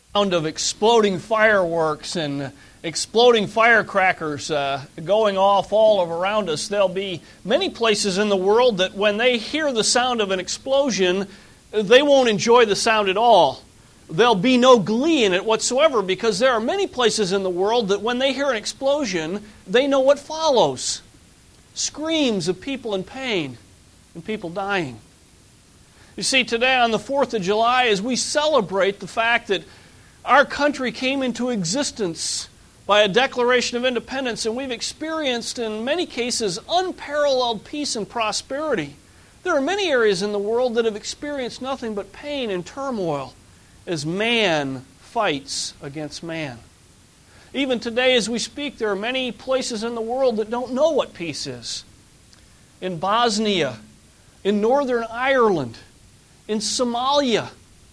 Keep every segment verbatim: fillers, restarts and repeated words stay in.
Sound of exploding fireworks and exploding firecrackers uh, going off all around us. There'll be many places in the world that when they hear the sound of an explosion, they won't enjoy the sound at all. There'll be no glee in it whatsoever, because there are many places in the world that when they hear an explosion, they know what follows. Screams of people in pain and people dying. You see, today on the fourth of July, as we celebrate the fact that our country came into existence by a Declaration of Independence, and we've experienced, in many cases, unparalleled peace and prosperity. There are many areas in the world that have experienced nothing but pain and turmoil as man fights against man. Even today, as we speak, there are many places in the world that don't know what peace is. In Bosnia, in Northern Ireland, in Somalia,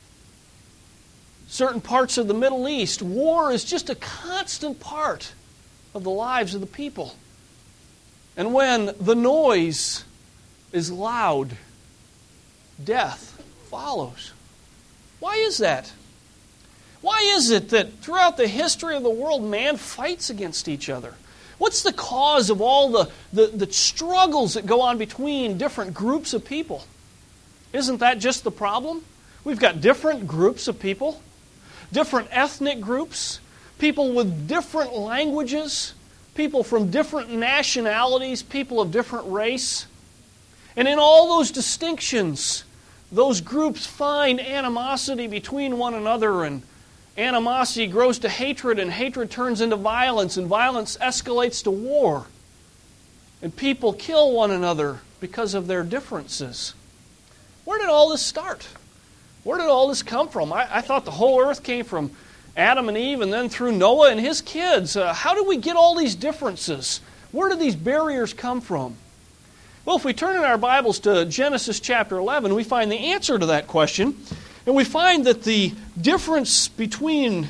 certain parts of the Middle East, war is just a constant part of the lives of the people. And when the noise is loud, death follows. Why is that? Why is it that throughout the history of the world, man fights against each other? What's the cause of all the, the, the struggles that go on between different groups of people? Isn't that just the problem? We've got different groups of people, different ethnic groups, people with different languages, people from different nationalities, people of different race. And in all those distinctions, those groups find animosity between one another, and animosity grows to hatred, and hatred turns into violence, and violence escalates to war. And people kill one another because of their differences. Where did all this start? Where did all this come from? I, I thought the whole earth came from Adam and Eve and then through Noah and his kids. Uh, how did we get all these differences? Where did these barriers come from? Well, if we turn in our Bibles to Genesis chapter eleven, we find the answer to that question. And we find that the difference between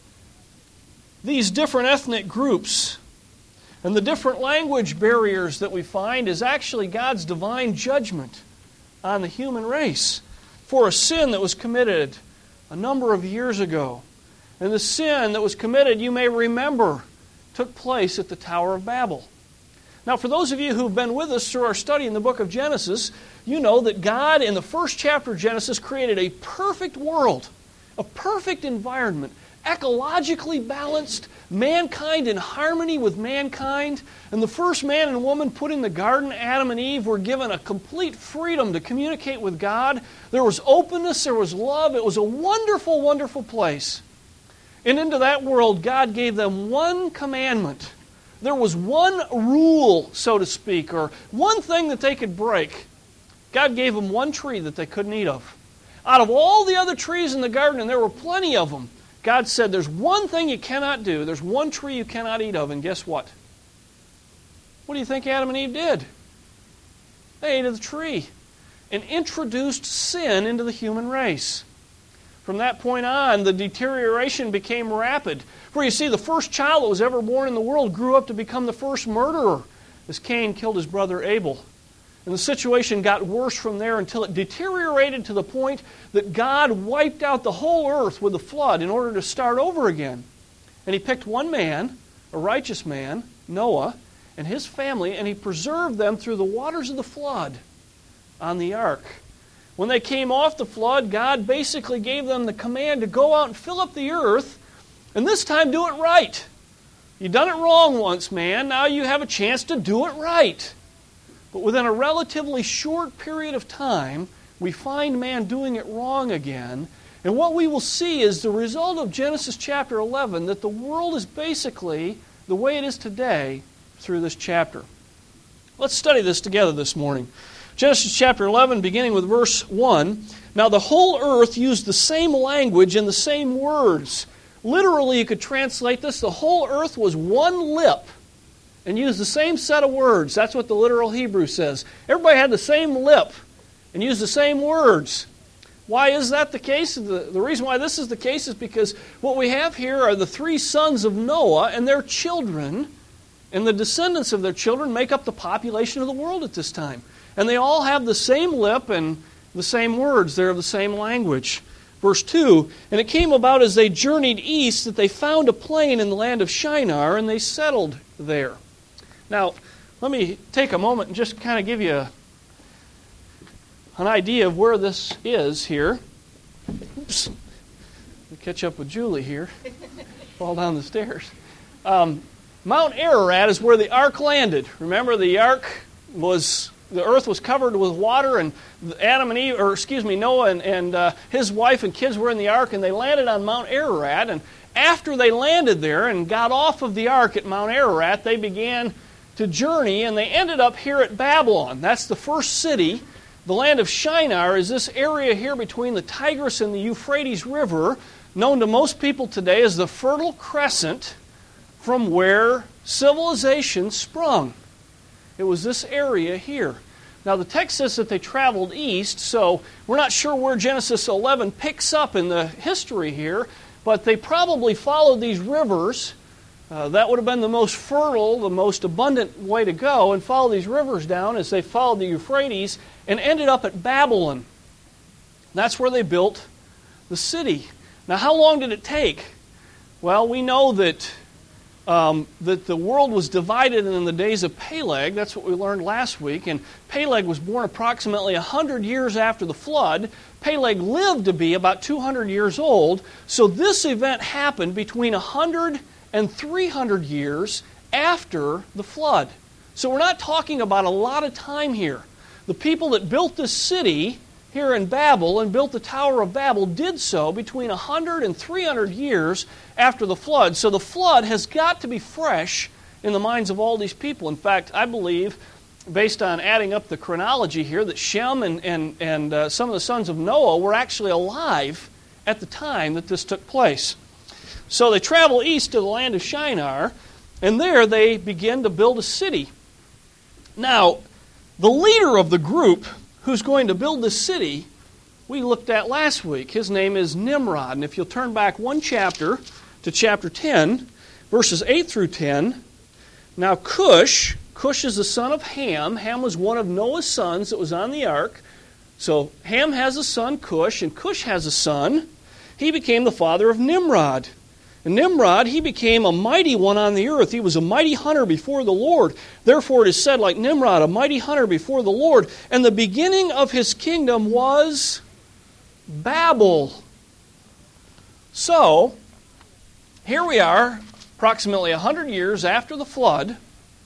these different ethnic groups and the different language barriers that we find is actually God's divine judgment on the human race for a sin that was committed a number of years ago. And the sin that was committed, you may remember, took place at the Tower of Babel. Now, for those of you who've been with us through our study in the book of Genesis, you know that God, in the first chapter of Genesis, created a perfect world, a perfect environment, ecologically balanced, mankind in harmony with mankind. And the first man and woman put in the garden, Adam and Eve, were given a complete freedom to communicate with God. There was openness, there was love. It was a wonderful, wonderful place. And into that world, God gave them one commandment. There was one rule, so to speak, or one thing that they could break. God gave them one tree that they couldn't eat of. Out of all the other trees in the garden, and there were plenty of them, God said, there's one thing you cannot do. There's one tree you cannot eat of, and guess what? What do you think Adam and Eve did? They ate of the tree and introduced sin into the human race. From that point on, the deterioration became rapid. For you see, the first child that was ever born in the world grew up to become the first murderer, as Cain killed his brother Abel. And the situation got worse from there until it deteriorated to the point that God wiped out the whole earth with a flood in order to start over again. And He picked one man, a righteous man, Noah, and his family, and He preserved them through the waters of the flood on the ark. When they came off the flood, God basically gave them the command to go out and fill up the earth, and this time do it right. You've done it wrong once, man. Now you have a chance to do it right. But within a relatively short period of time, we find man doing it wrong again. And what we will see is the result of Genesis chapter eleven, that the world is basically the way it is today through this chapter. Let's study this together this morning. Genesis chapter eleven, beginning with verse one. Now the whole earth used the same language and the same words. Literally, you could translate this, the whole earth was one lip and used the same set of words. That's what the literal Hebrew says. Everybody had the same lip and used the same words. Why is that the case? The, the reason why this is the case is because what we have here are the three sons of Noah and their children, and the descendants of their children make up the population of the world at this time. And they all have the same lip and the same words. They're of the same language. Verse two, and it came about as they journeyed east that they found a plain in the land of Shinar, and they settled there. Now, let me take a moment and just kind of give you a, an idea of where this is here. Oops. Let me catch up with Julie here. Fall down the stairs. Um, Mount Ararat is where the ark landed. Remember, the ark was... The earth was covered with water, and Adam and Eve, or excuse me, Noah and, and uh, his wife and kids were in the ark, and they landed on Mount Ararat. And after they landed there and got off of the ark at Mount Ararat, they began to journey, and they ended up here at Babylon. That's the first city. The land of Shinar is this area here between the Tigris and the Euphrates River, known to most people today as the Fertile Crescent, from where civilization sprung. It was this area here. Now the text says that they traveled east, so we're not sure where Genesis eleven picks up in the history here, but they probably followed these rivers. Uh, that would have been the most fertile, the most abundant way to go, and follow these rivers down as they followed the Euphrates and ended up at Babylon. That's where they built the city. Now how long did it take? Well, we know that Um, that the world was divided in the days of Peleg. That's what we learned last week. And Peleg was born approximately one hundred years after the flood. Peleg lived to be about two hundred years old. So this event happened between one hundred and three hundred years after the flood. So we're not talking about a lot of time here. The people that built this city here in Babel and built the Tower of Babel did so between one hundred and three hundred years after the flood. So the flood has got to be fresh in the minds of all these people. In fact, I believe, based on adding up the chronology here, that Shem and, and, and uh, some of the sons of Noah were actually alive at the time that this took place. So they travel east to the land of Shinar, and there they begin to build a city. Now, the leader of the group who's going to build this city, we looked at last week. His name is Nimrod. And if you'll turn back one chapter to chapter ten, verses eight through ten. Now Cush, Cush is the son of Ham. Ham was one of Noah's sons that was on the ark. So Ham has a son, Cush, and Cush has a son. He became the father of Nimrod. And Nimrod, he became a mighty one on the earth. He was a mighty hunter before the Lord. Therefore it is said, like Nimrod, a mighty hunter before the Lord. And the beginning of his kingdom was Babel. So, here we are, approximately one hundred years after the flood.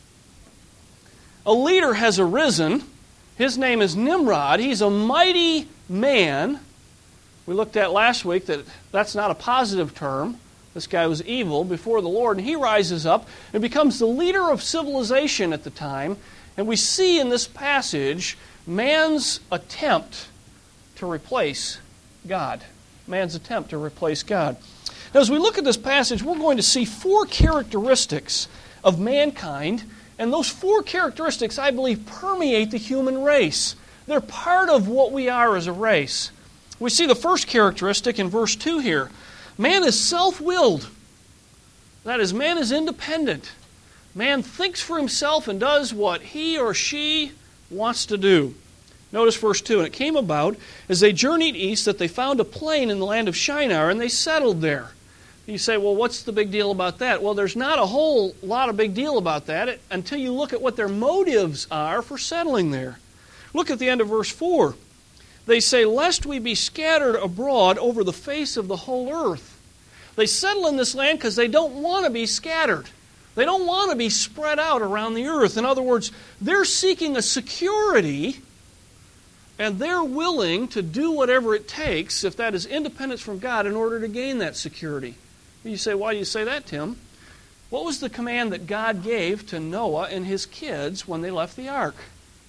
A leader has arisen. His name is Nimrod. He's a mighty man. We looked at last week that that's not a positive term. This guy was evil before the Lord, and he rises up and becomes the leader of civilization at the time. And we see in this passage man's attempt to replace God. Man's attempt to replace God. Now, as we look at this passage, we're going to see four characteristics of mankind, and those four characteristics, I believe, permeate the human race. They're part of what we are as a race. We see the first characteristic in verse two here. Man is self-willed. That is, man is independent. Man thinks for himself and does what he or she wants to do. Notice verse two. And it came about, as they journeyed east, that they found a plain in the land of Shinar, and they settled there. You say, well, what's the big deal about that? Well, there's not a whole lot of big deal about that until you look at what their motives are for settling there. Look at the end of verse four. They say, lest we be scattered abroad over the face of the whole earth. They settle in this land because they don't want to be scattered. They don't want to be spread out around the earth. In other words, they're seeking a security, and they're willing to do whatever it takes, if that is independence from God, in order to gain that security. You say, why do you say that, Tim? What was the command that God gave to Noah and his kids when they left the ark?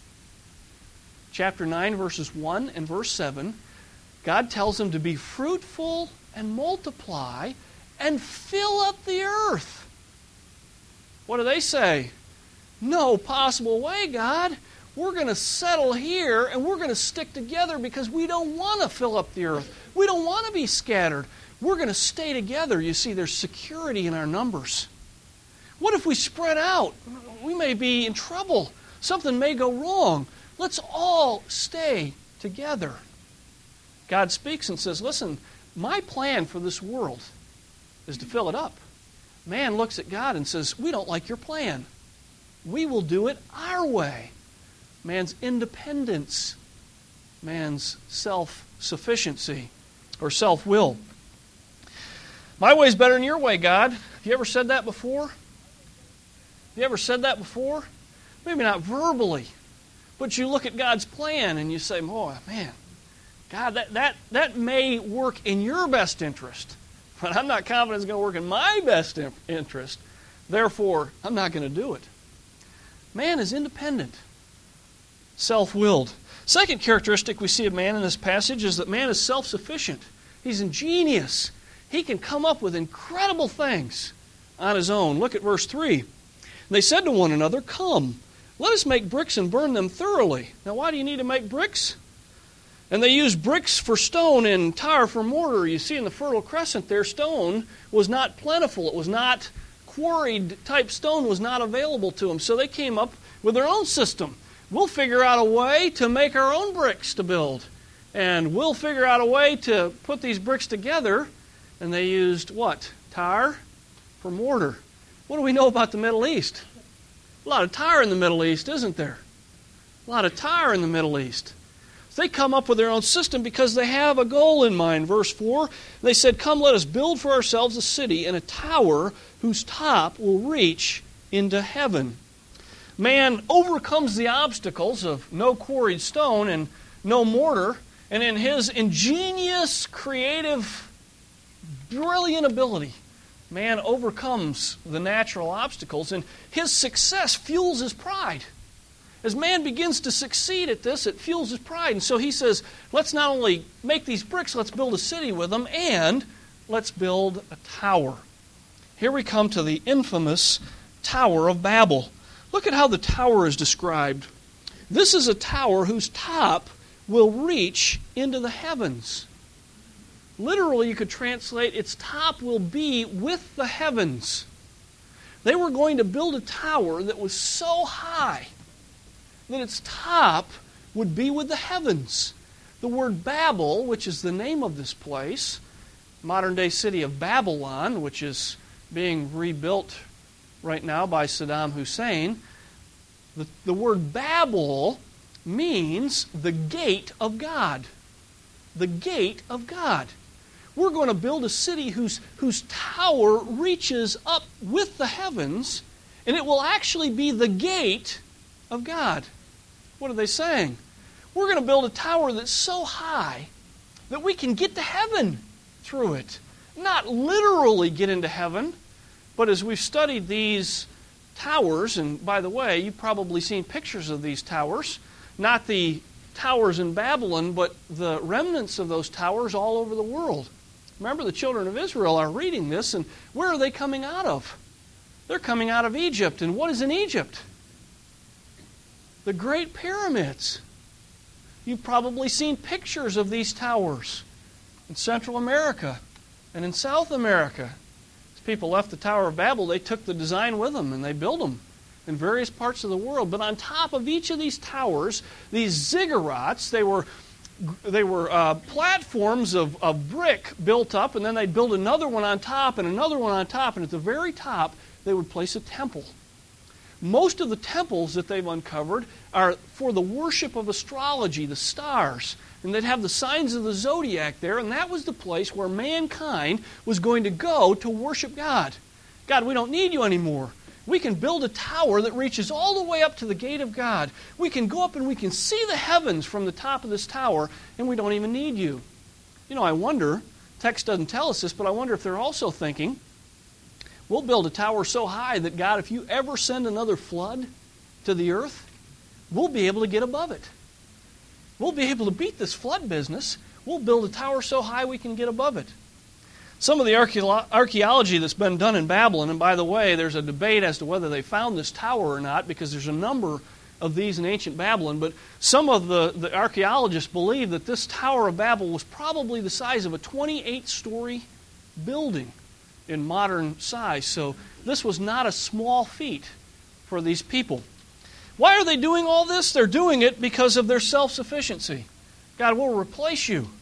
Chapter nine, verses one and verse seven, God tells them to be fruitful and multiply and fill up the earth. What do they say? No possible way, God. We're going to settle here and we're going to stick together because we don't want to fill up the earth. We don't want to be scattered. We're going to stay together. You see, there's security in our numbers. What if we spread out? We may be in trouble. Something may go wrong. Let's all stay together. God speaks and says, listen, my plan for this world is to fill it up. Man looks at God and says, we don't like your plan. We will do it our way. Man's independence, man's self-sufficiency, or self-will. My way's better than your way, God. Have you ever said that before? Have you ever said that before? Maybe not verbally, but you look at God's plan and you say, boy, man, God, that, that, that may work in your best interest, but I'm not confident it's going to work in my best interest. Therefore, I'm not going to do it. Man is independent, self-willed. Second characteristic we see of man in this passage is that man is self-sufficient. He's ingenious. He can come up with incredible things on his own. Look at verse three. They said to one another, come, let us make bricks and burn them thoroughly. Now, why do you need to make bricks? And they used bricks for stone and tar for mortar. You see in the Fertile Crescent there, stone was not plentiful. It was not quarried type stone was not available to them. So they came up with their own system. We'll figure out a way to make our own bricks to build. And we'll figure out a way to put these bricks together. And they used what? Tar for mortar. What do we know about the Middle East? A lot of tar in the Middle East, isn't there? A lot of tar in the Middle East. They come up with their own system because they have a goal in mind. Verse four, they said, come, let us build for ourselves a city and a tower whose top will reach into heaven. Man overcomes the obstacles of no quarried stone and no mortar, and in his ingenious, creative, brilliant ability, man overcomes the natural obstacles, and his success fuels his pride. As man begins to succeed at this, it fuels his pride. And so he says, let's not only make these bricks, let's build a city with them, and let's build a tower. Here we come to the infamous Tower of Babel. Look at how the tower is described. This is a tower whose top will reach into the heavens. Literally, you could translate, its top will be with the heavens. They were going to build a tower that was so high that its top would be with the heavens. The word Babel, which is the name of this place, modern-day city of Babylon, which is being rebuilt right now by Saddam Hussein, the, the word Babel means the gate of God. The gate of God. We're going to build a city whose, whose tower reaches up with the heavens, and it will actually be the gate of God. What are they saying? We're going to build a tower that's so high that we can get to heaven through it. Not literally get into heaven, but as we've studied these towers, and by the way, you've probably seen pictures of these towers, not the towers in Babylon, but the remnants of those towers all over the world. Remember, the children of Israel are reading this, and where are they coming out of? They're coming out of Egypt. And what is in Egypt? The Great Pyramids. You've probably seen pictures of these towers in Central America and in South America. As people left the Tower of Babel, they took the design with them and they built them in various parts of the world. But on top of each of these towers, these ziggurats, they were they were uh, platforms of, of brick built up, and then they'd build another one on top and another one on top, and at the very top they would place a temple. Most of the temples that they've uncovered are for the worship of astrology, the stars. And they'd have the signs of the zodiac there, and that was the place where mankind was going to go to worship God. God, we don't need you anymore. We can build a tower that reaches all the way up to the gate of God. We can go up and we can see the heavens from the top of this tower, and we don't even need you. You know, I wonder, text doesn't tell us this, but I wonder if they're also thinking, we'll build a tower so high that, God, if you ever send another flood to the earth, we'll be able to get above it. We'll be able to beat this flood business. We'll build a tower so high we can get above it. Some of the archaeology that's been done in Babylon, and by the way, there's a debate as to whether they found this tower or not, because there's a number of these in ancient Babylon, but some of the, the archaeologists believe that this Tower of Babel was probably the size of a twenty-eight story building in modern size. So this was not a small feat for these people. Why are they doing all this? They're doing it because of their self-sufficiency. God, we'll replace you.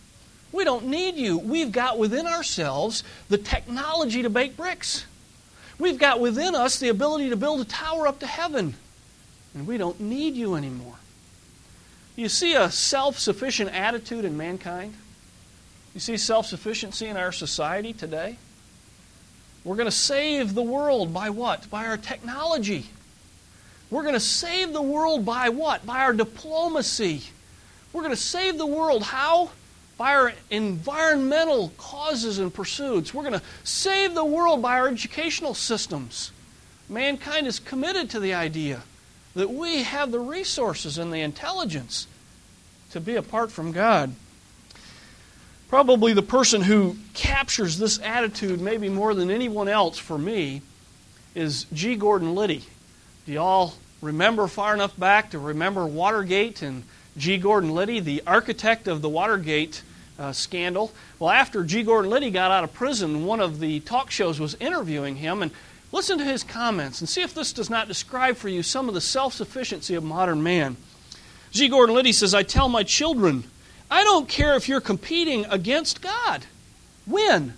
We don't need you. We've got within ourselves the technology to bake bricks. We've got within us the ability to build a tower up to heaven. And we don't need you anymore. You see a self-sufficient attitude in mankind? You see self-sufficiency in our society today? We're going to save the world by what? By our technology. We're going to save the world by what? By our diplomacy. We're going to save the world how? By our environmental causes and pursuits. We're going to save the world by our educational systems. Mankind is committed to the idea that we have the resources and the intelligence to be apart from God. Probably the person who captures this attitude maybe more than anyone else for me is G. Gordon Liddy. Do you all remember far enough back to remember Watergate and G. Gordon Liddy, the architect of the Watergate uh, scandal? Well, after G. Gordon Liddy got out of prison, one of the talk shows was interviewing him, and listen to his comments and see if this does not describe for you some of the self-sufficiency of modern man. G. Gordon Liddy says, "I tell my children, I don't care if you're competing against God. Win.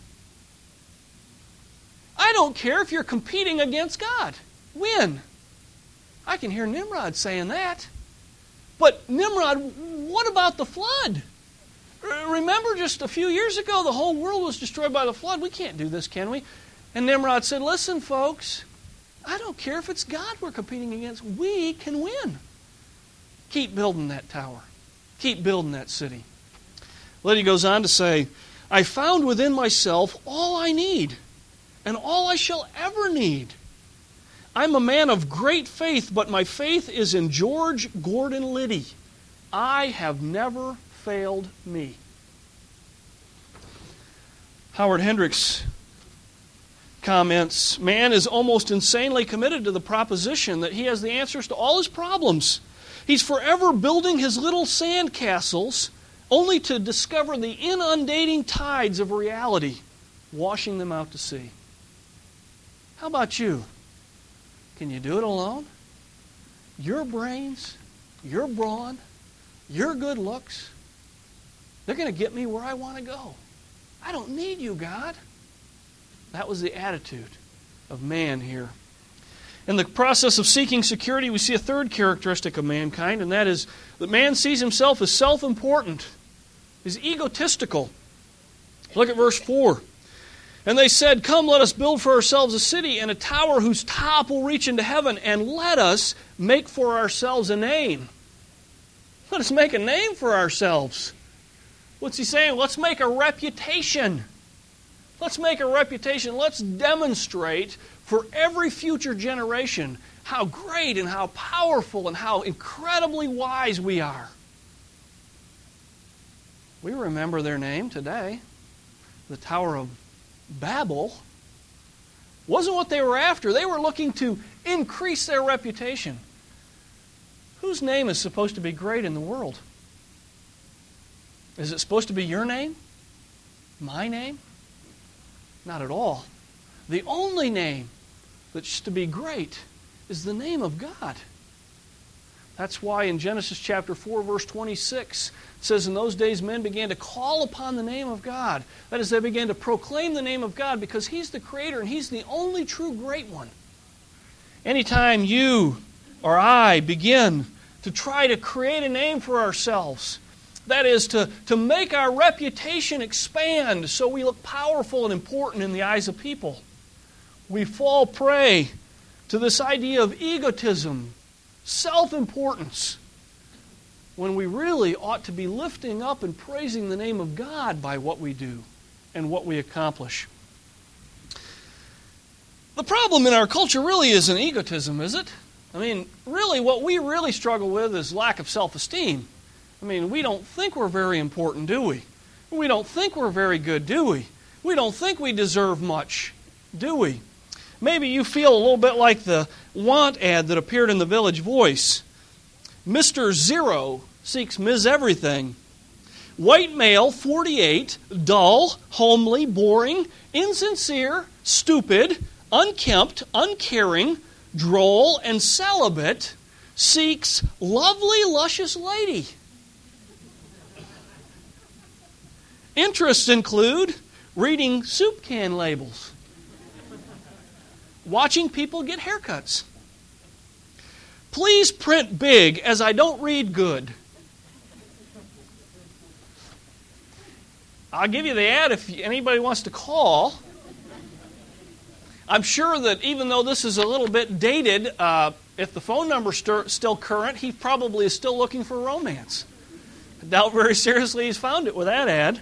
I don't care if you're competing against God. Win." I can hear Nimrod saying that. But Nimrod, what about the flood? Remember just a few years ago, the whole world was destroyed by the flood. We can't do this, can we? And Nimrod said, "Listen, folks, I don't care if it's God we're competing against. We can win. Keep building that tower. Keep building that city." Liddy goes on to say, "I found within myself all I need, and all I shall ever need. I'm a man of great faith, but my faith is in George Gordon Liddy. I have never failed me." Howard Hendricks comments, "Man is almost insanely committed to the proposition that he has the answers to all his problems. He's forever building his little sand castles only to discover the inundating tides of reality, washing them out to sea." How about you? Can you do it alone? Your brains, your brawn, your good looks, they're going to get me where I want to go. I don't need you, God. That was the attitude of man here. In the process of seeking security, we see a third characteristic of mankind, and that is that man sees himself as self-important. He's egotistical. Look at verse four. "And they said, 'Come, let us build for ourselves a city and a tower whose top will reach into heaven, and let us make for ourselves a name.'" Let us make a name for ourselves. What's he saying? Let's make a reputation. Let's make a reputation. Let's demonstrate for every future generation how great and how powerful and how incredibly wise we are. We remember their name today. The Tower of Babel wasn't what they were after. They were looking to increase their reputation. Whose name is supposed to be great in the world? Is it supposed to be your name? My name? Not at all. The only name that's to be great is the name of God. That's why in Genesis chapter four, verse twenty-six, it says, "In those days men began to call upon the name of God." That is, they began to proclaim the name of God because He's the Creator and He's the only true great one. Anytime you or I begin to try to create a name for ourselves, that is, to, to make our reputation expand so we look powerful and important in the eyes of people, we fall prey to this idea of egotism, self-importance, when we really ought to be lifting up and praising the name of God by what we do and what we accomplish. The problem in our culture really isn't egotism, is it? I mean, really, what we really struggle with is lack of self-esteem. I mean, we don't think we're very important, do we? We don't think we're very good, do we? We don't think we deserve much, do we? Maybe you feel a little bit like the want ad that appeared in the Village Voice. Mister Zero seeks Miz Everything. White male, forty-eight, dull, homely, boring, insincere, stupid, unkempt, uncaring, droll, and celibate, seeks lovely, luscious lady. Interests include reading soup can labels, watching people get haircuts. Please print big, as I don't read good. I'll give you the ad if anybody wants to call. I'm sure that even though this is a little bit dated, uh, if the phone number's st- still current, he probably is still looking for romance. I doubt very seriously he's found it with that ad.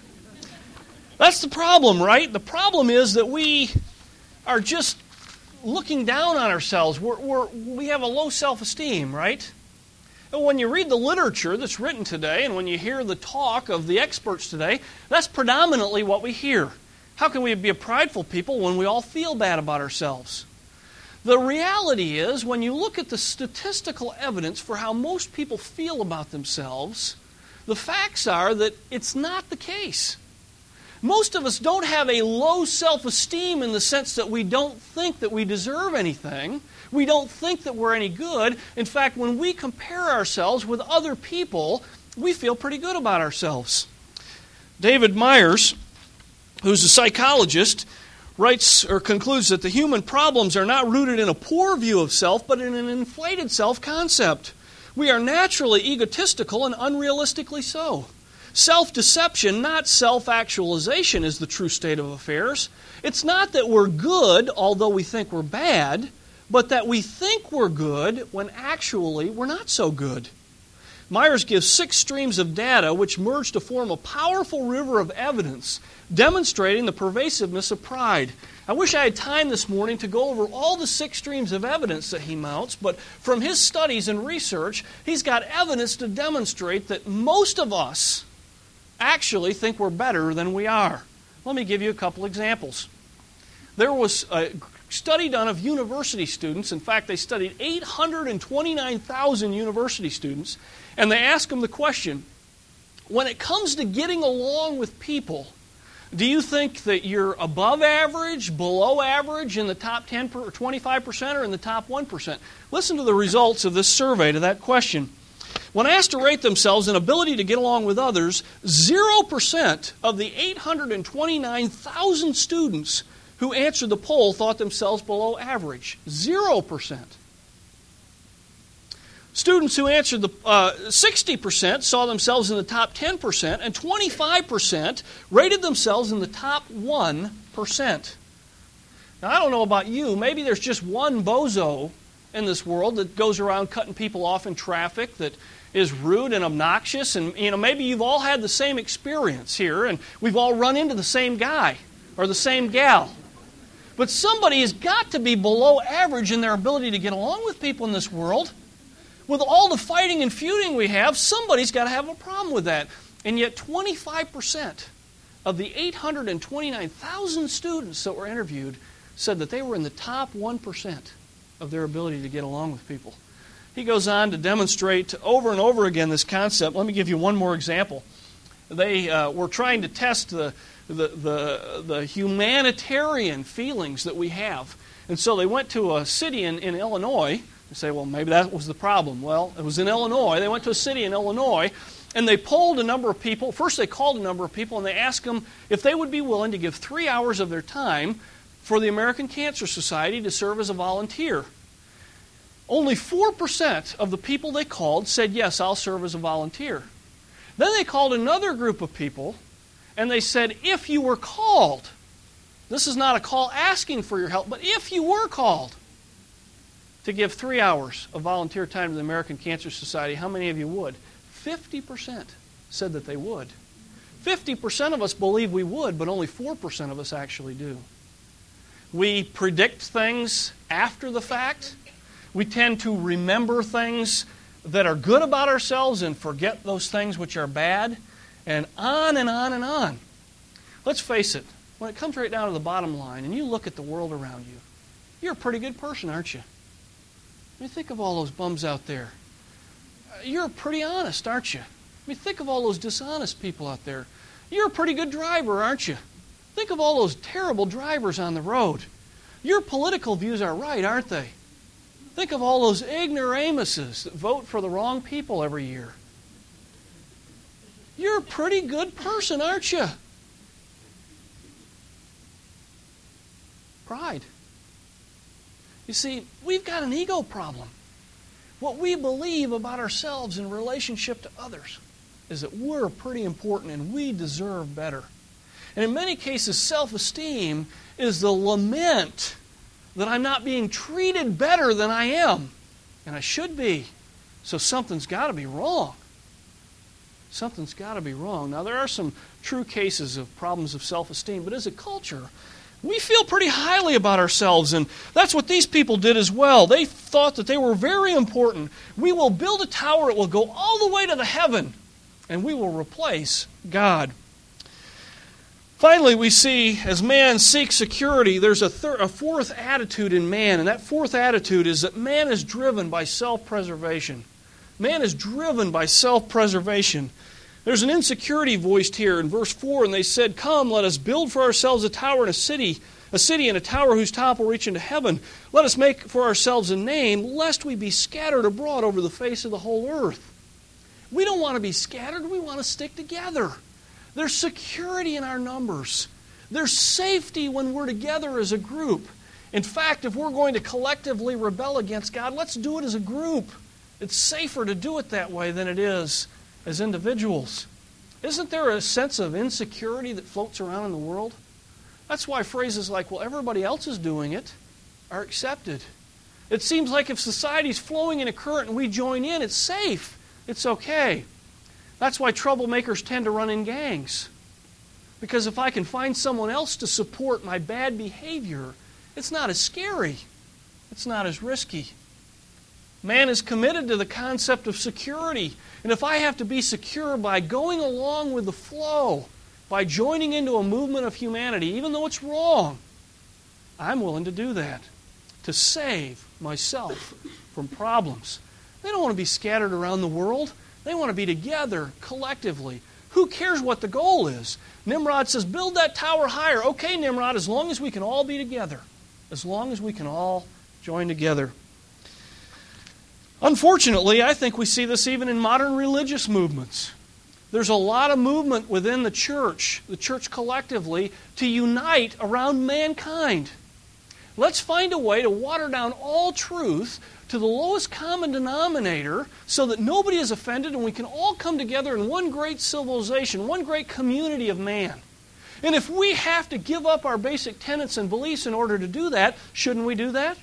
That's the problem, right? The problem is that we are just looking down on ourselves. We're, we're, we have a low self-esteem, right? And when you read the literature that's written today, and when you hear the talk of the experts today, that's predominantly what we hear. How can we be a prideful people when we all feel bad about ourselves? The reality is, when you look at the statistical evidence for how most people feel about themselves, the facts are that it's not the case. Most of us don't have a low self-esteem in the sense that we don't think that we deserve anything. We don't think that we're any good. In fact, when we compare ourselves with other people, we feel pretty good about ourselves. David Myers, who's a psychologist, writes or concludes that the human problems are not rooted in a poor view of self, but in an inflated self-concept. We are naturally egotistical and unrealistically so. Self-deception, not self-actualization, is the true state of affairs. It's not that we're good, although we think we're bad, but that we think we're good when actually we're not so good. Myers gives six streams of data which merge to form a powerful river of evidence demonstrating the pervasiveness of pride. I wish I had time this morning to go over all the six streams of evidence that he mounts, but from his studies and research, he's got evidence to demonstrate that most of us actually think we're better than we are. Let me give you a couple examples. There was a study done of university students. In fact, they studied eight hundred twenty-nine thousand university students, and they asked them the question, when it comes to getting along with people, do you think that you're above average, below average, in the top ten or twenty-five percent, or in the top one percent? Listen to the results of this survey to that question. When asked to rate themselves in ability to get along with others, zero percent of the eight hundred twenty-nine thousand students who answered the poll thought themselves below average. Zero percent. Students who answered the uh, sixty percent saw themselves in the top ten percent, and twenty-five percent rated themselves in the top one percent. Now, I don't know about you. Maybe there's just one bozo in this world that goes around cutting people off in traffic, that is rude and obnoxious, and you know maybe you've all had the same experience here, and we've all run into the same guy or the same gal. But somebody has got to be below average in their ability to get along with people in this world. With all the fighting and feuding we have, somebody's got to have a problem with that. And yet twenty-five percent of the eight hundred twenty-nine thousand students that were interviewed said that they were in the top one percent of their ability to get along with people. He goes on to demonstrate over and over again this concept. Let me give you one more example. They uh, were trying to test the, the, the, the humanitarian feelings that we have. And so they went to a city in, in Illinois. You say, well, maybe that was the problem. Well, it was in Illinois. They went to a city in Illinois, and they polled a number of people. First, they called a number of people, and they asked them if they would be willing to give three hours of their time for the American Cancer Society to serve as a volunteer. Only four percent of the people they called said, yes, I'll serve as a volunteer. Then they called another group of people, and they said, if you were called, this is not a call asking for your help, but if you were called to give three hours of volunteer time to the American Cancer Society, how many of you would? fifty percent said that they would. fifty percent of us believe we would, but only four percent of us actually do. We predict things after the fact. We tend to remember things that are good about ourselves and forget those things which are bad, and on and on and on. Let's face it, when it comes right down to the bottom line, and you look at the world around you, you're a pretty good person, aren't you? I mean, think of all those bums out there. You're pretty honest, aren't you? I mean, think of all those dishonest people out there. You're a pretty good driver, aren't you? Think of all those terrible drivers on the road. Your political views are right, aren't they? Think of all those ignoramuses that vote for the wrong people every year. You're a pretty good person, aren't you? Pride. You see, we've got an ego problem. What we believe about ourselves in relationship to others is that we're pretty important and we deserve better. And in many cases, self-esteem is the lament that I'm not being treated better than I am, and I should be. So something's got to be wrong. Something's got to be wrong. Now, there are some true cases of problems of self-esteem, but as a culture, we feel pretty highly about ourselves, and that's what these people did as well. They thought that they were very important. We will build a tower, it will go all the way to the heaven, and we will replace God. Finally, we see as man seeks security, there's a, thir- a fourth attitude in man, and that fourth attitude is that man is driven by self-preservation. Man is driven by self-preservation. There's an insecurity voiced here in verse four, and they said, "Come, let us build for ourselves a tower and a city, a city and a tower whose top will reach into heaven. Let us make for ourselves a name, lest we be scattered abroad over the face of the whole earth." We don't want to be scattered. We want to stick together. There's security in our numbers. There's safety when we're together as a group. In fact, if we're going to collectively rebel against God, let's do it as a group. It's safer to do it that way than it is as individuals. Isn't there a sense of insecurity that floats around in the world? That's why phrases like, well, everybody else is doing it, are accepted. It seems like if society's flowing in a current and we join in, it's safe. It's okay. That's why troublemakers tend to run in gangs. Because if I can find someone else to support my bad behavior, it's not as scary. It's not as risky. Man is committed to the concept of security. And if I have to be secure by going along with the flow, by joining into a movement of humanity, even though it's wrong, I'm willing to do that to save myself from problems. They don't want to be scattered around the world. They want to be together collectively. Who cares what the goal is? Nimrod says, build that tower higher. Okay, Nimrod, as long as we can all be together. As long as we can all join together. Unfortunately, I think we see this even in modern religious movements. There's a lot of movement within the church, the church collectively, to unite around mankind. Let's find a way to water down all truth to the lowest common denominator so that nobody is offended and we can all come together in one great civilization, one great community of man. And if we have to give up our basic tenets and beliefs in order to do that, shouldn't we do that?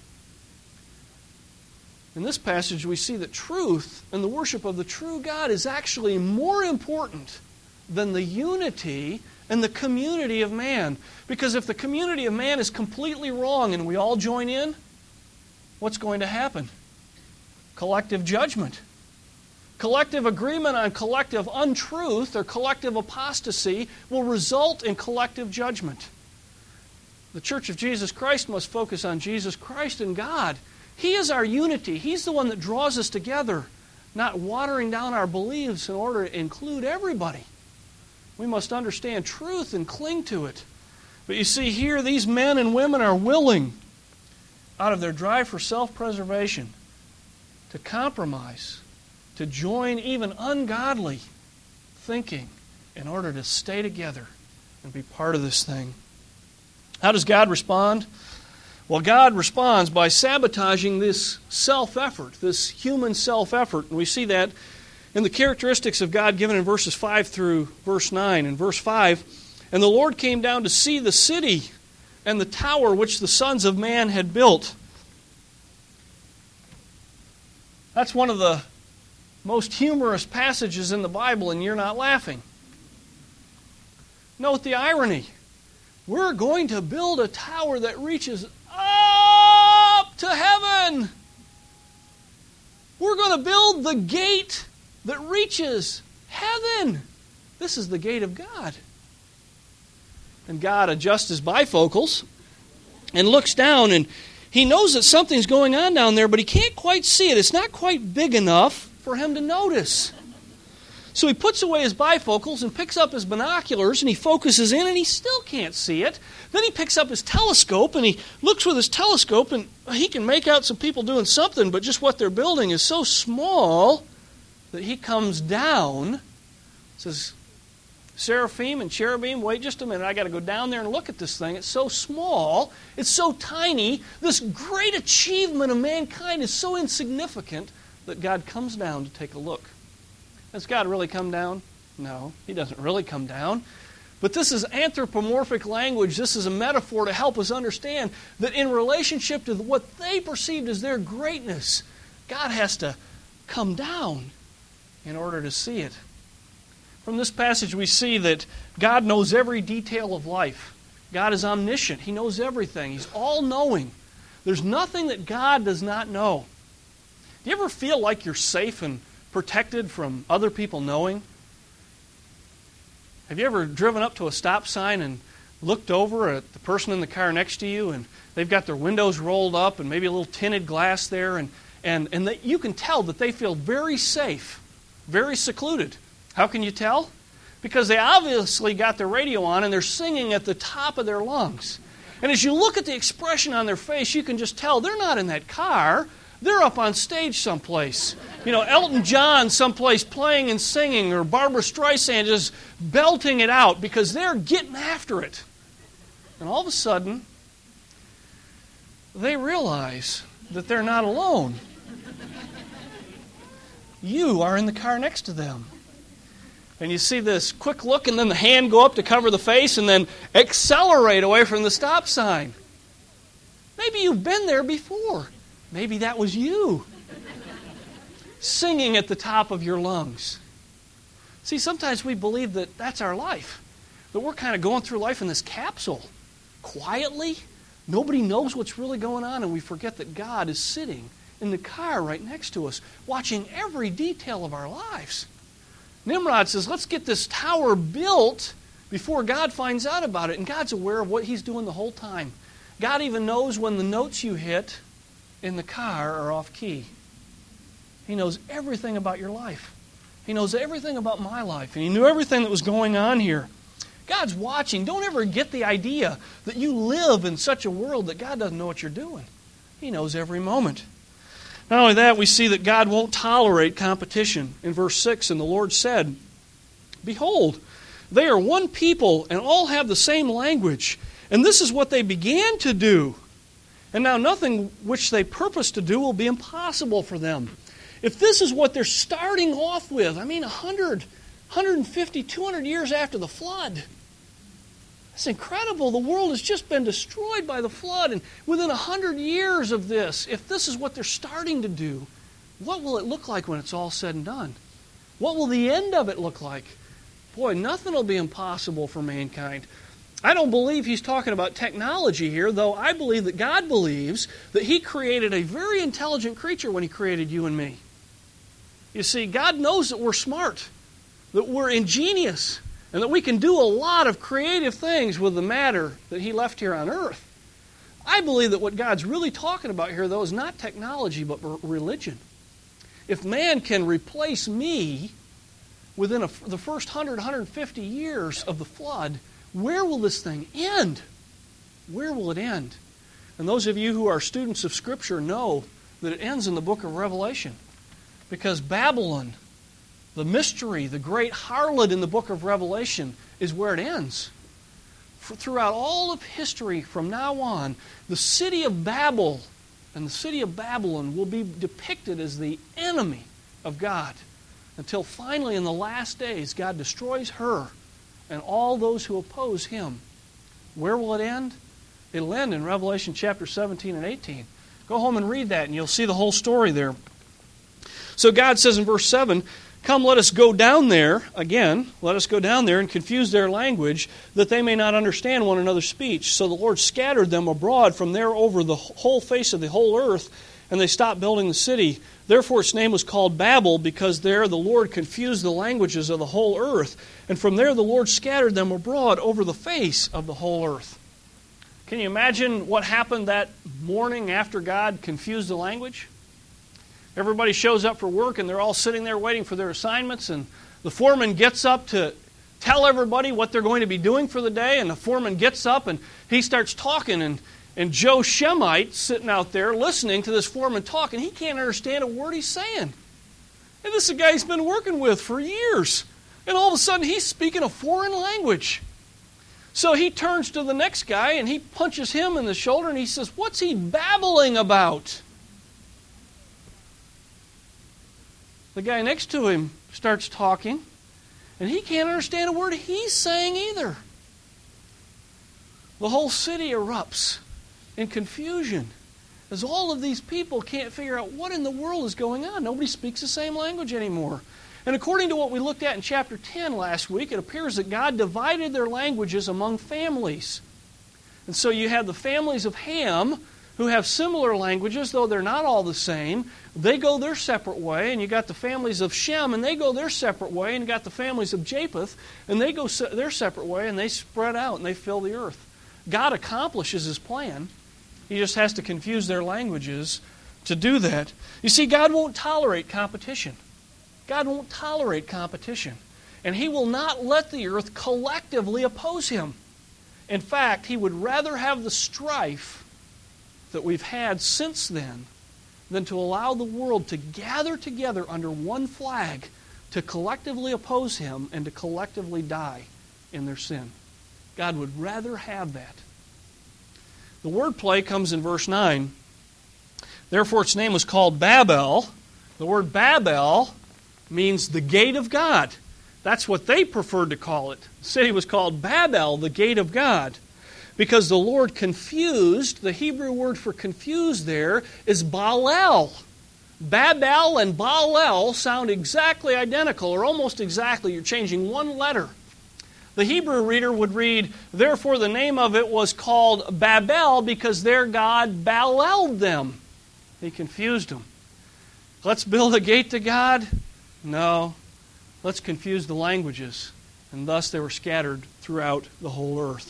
In this passage, we see that truth and the worship of the true God is actually more important than the unity and the community of man. Because if the community of man is completely wrong and we all join in, what's going to happen? Collective judgment. Collective agreement on collective untruth or collective apostasy will result in collective judgment. The Church of Jesus Christ must focus on Jesus Christ and God. He is our unity. He's the one that draws us together, not watering down our beliefs in order to include everybody. We must understand truth and cling to it. But you see here, these men and women are willing, out of their drive for self-preservation, to compromise, to join even ungodly thinking in order to stay together and be part of this thing. How does God respond? Well, God responds by sabotaging this self-effort, this human self-effort. And we see that in the characteristics of God given in verses five through verse nine. In verse five, "And the Lord came down to see the city and the tower which the sons of man had built." That's one of the most humorous passages in the Bible, and you're not laughing. Note the irony. We're going to build a tower that reaches up to heaven. We're going to build the gate that reaches heaven. This is the gate of God. And God adjusts his bifocals and looks down, and he knows that something's going on down there, but he can't quite see it. It's not quite big enough for him to notice. So he puts away his bifocals and picks up his binoculars, and he focuses in, and he still can't see it. Then he picks up his telescope, and he looks with his telescope, and he can make out some people doing something, but just what they're building is so small that he comes down, says, seraphim and cherubim. Wait just a minute, I got to go down there and look at this thing. It's so small, it's so tiny. This great achievement of mankind is so insignificant that God comes down to take a look. Has God really come down? No, He doesn't really come down. But this is anthropomorphic language. This is a metaphor to help us understand that in relationship to what they perceived as their greatness, God has to come down in order to see it. From this passage we see that God knows every detail of life. God is omniscient. He knows everything. He's all-knowing. There's nothing that God does not know. Do you ever feel like you're safe and protected from other people knowing? Have you ever driven up to a stop sign and looked over at the person in the car next to you and they've got their windows rolled up and maybe a little tinted glass there and, and, and they, you can tell that they feel very safe, very secluded. How can you tell? Because they obviously got their radio on and they're singing at the top of their lungs. And as you look at the expression on their face, you can just tell they're not in that car. They're up on stage someplace. You know, Elton John someplace playing and singing, or Barbra Streisand just belting it out because they're getting after it. And all of a sudden, they realize that they're not alone. You are in the car next to them. And you see this quick look and then the hand go up to cover the face and then accelerate away from the stop sign. Maybe you've been there before. Maybe that was you. Singing at the top of your lungs. See, sometimes we believe that that's our life. That we're kind of going through life in this capsule. Quietly. Nobody knows what's really going on, and we forget that God is sitting in the car right next to us, watching every detail of our lives. Nimrod says, let's get this tower built before God finds out about it. And God's aware of what He's doing the whole time. God even knows when the notes you hit in the car are off key. He knows everything about your life. He knows everything about my life. And He knew everything that was going on here. God's watching. Don't ever get the idea that you live in such a world that God doesn't know what you're doing. He knows every moment. Not only that, we see that God won't tolerate competition. In verse six, and the Lord said, behold, they are one people and all have the same language. And this is what they began to do. And now nothing which they purpose to do will be impossible for them. If this is what they're starting off with, I mean one hundred, one hundred fifty, two hundred years after the flood. It's incredible. The world has just been destroyed by the flood. And within one hundred years of this, if this is what they're starting to do, what will it look like when it's all said and done? What will the end of it look like? Boy, nothing will be impossible for mankind. I don't believe he's talking about technology here, though I believe that God believes that He created a very intelligent creature when He created you and me. You see, God knows that we're smart, that we're ingenious, and that we can do a lot of creative things with the matter that He left here on earth. I believe that what God's really talking about here, though, is not technology, but religion. If man can replace me within a, the first one hundred, one hundred fifty years of the flood, where will this thing end? Where will it end? And those of you who are students of Scripture know that it ends in the book of Revelation. Because Babylon, the mystery, the great harlot in the book of Revelation, is where it ends. For throughout all of history from now on, the city of Babel and the city of Babylon will be depicted as the enemy of God. Until finally in the last days, God destroys her and all those who oppose Him. Where will it end? It'll end in Revelation chapter seventeen and eighteen. Go home and read that and you'll see the whole story there. So God says in verse seven, come, let us go down there, again, let us go down there and confuse their language, that they may not understand one another's speech. So the Lord scattered them abroad from there over the whole face of the whole earth, and they stopped building the city. Therefore its name was called Babel, because there the Lord confused the languages of the whole earth. And from there the Lord scattered them abroad over the face of the whole earth. Can you imagine what happened that morning after God confused the language? Everybody shows up for work and they're all sitting there waiting for their assignments, and the foreman gets up to tell everybody what they're going to be doing for the day, and the foreman gets up and he starts talking, and, and Joe Shemite sitting out there listening to this foreman talk, and he can't understand a word he's saying. And this is a guy he's been working with for years. And all of a sudden, he's speaking a foreign language. So he turns to the next guy and he punches him in the shoulder and he says, "What's he babbling about?" The guy next to him starts talking, and he can't understand a word he's saying either. The whole city erupts in confusion as all of these people can't figure out what in the world is going on. Nobody speaks the same language anymore. And according to what we looked at in chapter ten last week, it appears that God divided their languages among families. And so you have the families of Ham, who have similar languages, though they're not all the same. They go their separate way, and you got the families of Shem, and they go their separate way, and you got the families of Japheth, and they go se- their separate way, and they spread out, and they fill the earth. God accomplishes His plan. He just has to confuse their languages to do that. You see, God won't tolerate competition. God won't tolerate competition. And He will not let the earth collectively oppose Him. In fact, He would rather have the strife that we've had since then than to allow the world to gather together under one flag to collectively oppose Him and to collectively die in their sin. God would rather have that. The wordplay comes in verse nine. Therefore its name was called Babel. The word Babel means the gate of God. That's what they preferred to call it. The city was called Babel, the gate of God, because the Lord confused. The Hebrew word for confused there is Baalel. Babel and Baalel sound exactly identical, or almost exactly. You're changing one letter. The Hebrew reader would read, therefore the name of it was called Babel because their God Baaleled them. He confused them. Let's build a gate to God? No. Let's confuse the languages. And thus they were scattered throughout the whole earth.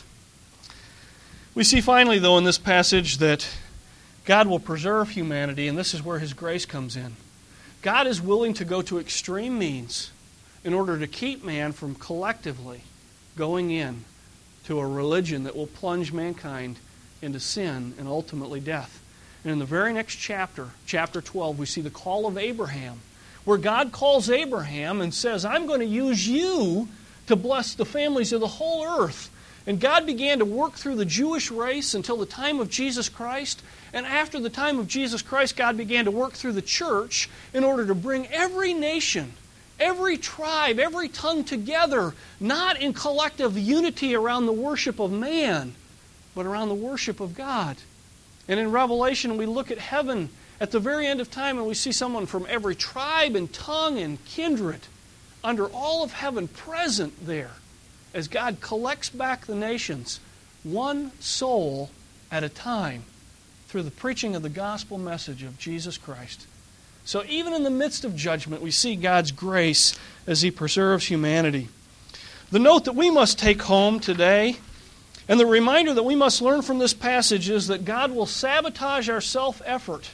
We see finally, though, in this passage that God will preserve humanity, and this is where His grace comes in. God is willing to go to extreme means in order to keep man from collectively going in to a religion that will plunge mankind into sin and ultimately death. And in the very next chapter, chapter twelve, we see the call of Abraham, where God calls Abraham and says, I'm going to use you to bless the families of the whole earth. And God began to work through the Jewish race until the time of Jesus Christ. And after the time of Jesus Christ, God began to work through the church in order to bring every nation, every tribe, every tongue together, not in collective unity around the worship of man, but around the worship of God. And in Revelation, we look at heaven at the very end of time, and we see someone from every tribe and tongue and kindred under all of heaven present there as God collects back the nations, one soul at a time, through the preaching of the gospel message of Jesus Christ. So even in the midst of judgment, we see God's grace as He preserves humanity. The note that we must take home today, and the reminder that we must learn from this passage, is that God will sabotage our self-effort,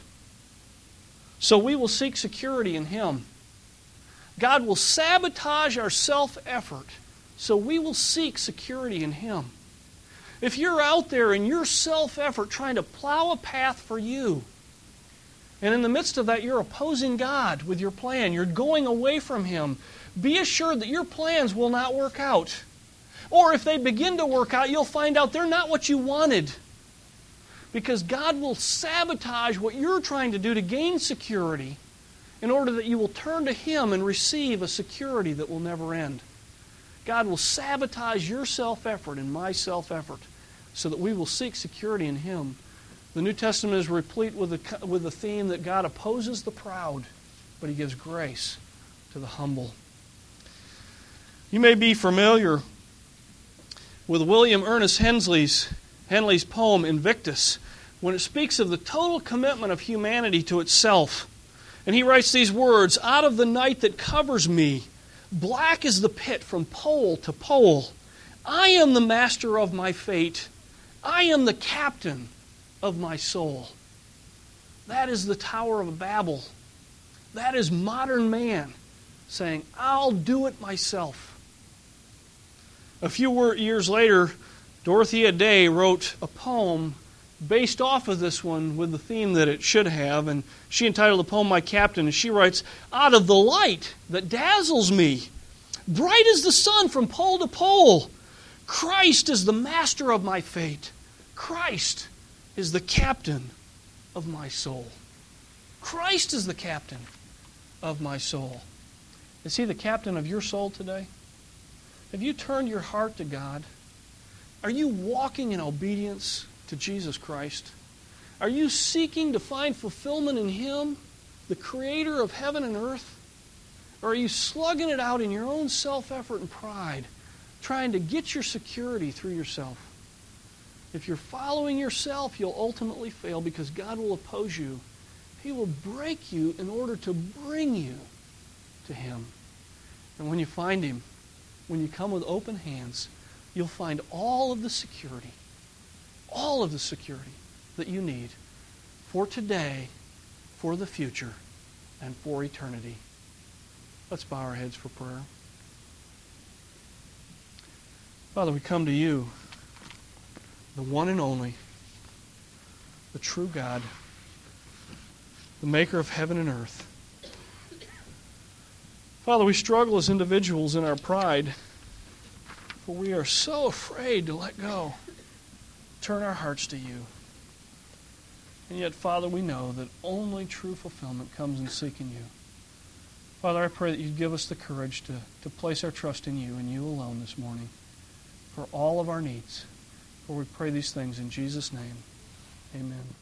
so we will seek security in Him. God will sabotage our self-effort, so we will seek security in Him. If you're out there in your self-effort trying to plow a path for you, and in the midst of that you're opposing God with your plan, you're going away from Him, be assured that your plans will not work out. Or if they begin to work out, you'll find out they're not what you wanted. Because God will sabotage what you're trying to do to gain security in order that you will turn to Him and receive a security that will never end. God will sabotage your self-effort and my self-effort so that we will seek security in Him. The New Testament is replete with the, with the theme that God opposes the proud, but He gives grace to the humble. You may be familiar with William Ernest Henley's, Henley's poem Invictus, when it speaks of the total commitment of humanity to itself. And he writes these words, "Out of the night that covers me, black is the pit from pole to pole. I am the master of my fate. I am the captain of my soul." That is the Tower of Babel. That is modern man saying, I'll do it myself. A few years later, Dorothea Day wrote a poem based off of this one with the theme that it should have, and she entitled the poem My Captain, and she writes, "Out of the light that dazzles me, bright as the sun from pole to pole. Christ is the master of my fate. Christ is the captain of my soul. Christ is the captain of my soul. Is He the captain of your soul today? Have you turned your heart to God? Are you walking in obedience to Jesus Christ? Are you seeking to find fulfillment in Him, the Creator of heaven and earth? Or are you slugging it out in your own self-effort and pride, trying to get your security through yourself? If you're following yourself, you'll ultimately fail because God will oppose you. He will break you in order to bring you to Him. And when you find Him, when you come with open hands, you'll find all of the security, all of the security that you need for today, for the future, and for eternity. Let's bow our heads for prayer. Father, we come to You, the one and only, the true God, the maker of heaven and earth. Father, we struggle as individuals in our pride, for we are so afraid to let go, turn our hearts to You. And yet, Father, we know that only true fulfillment comes in seeking You. Father, I pray that You'd give us the courage to, to place our trust in You and You alone this morning for all of our needs. For we pray these things in Jesus' name. Amen.